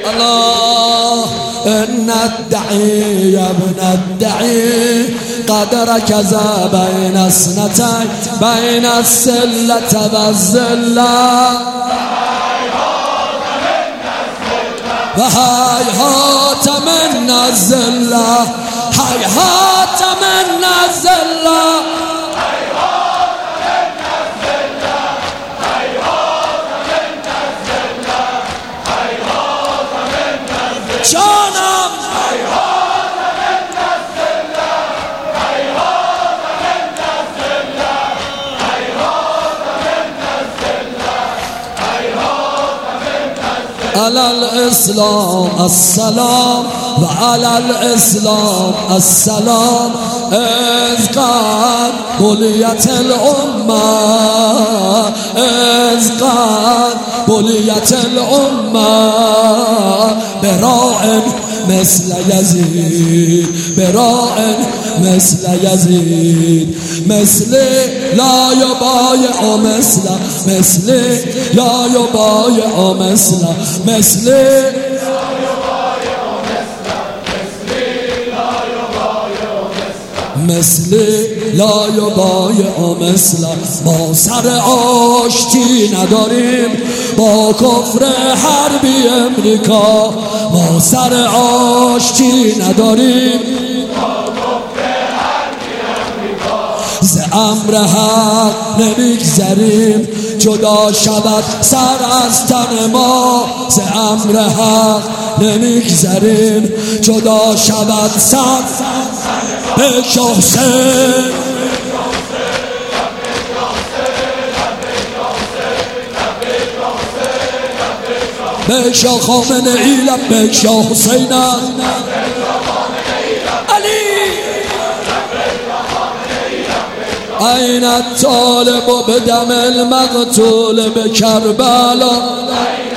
الله إن الدعي يا ابن الدعي قد ركز بين اثنتين بين السلة والذلة وهيهات من الذلة هيهات من الذلة جانم على الإسلام السلام وعلى الإسلام السلام إذ قد بليت الأمة إذ قد بليت الأمة براء مثل يزيد براء مثل يزيد مثلي لا يبايع مثلي لا يبايع مثلي مثلي لا یبایع مثل ما سر آشتی نداریم با کفر حربی امریکا ما سر آشتی نداریم ز امر حق نمیگذریم جدا شود سر از تن ما ز امر حق نمیگذریم جدا شود سر به شخصه به شاه خامنه‌ای لبیک شاه حسین علی این الطالب بدم المقتول به کربلا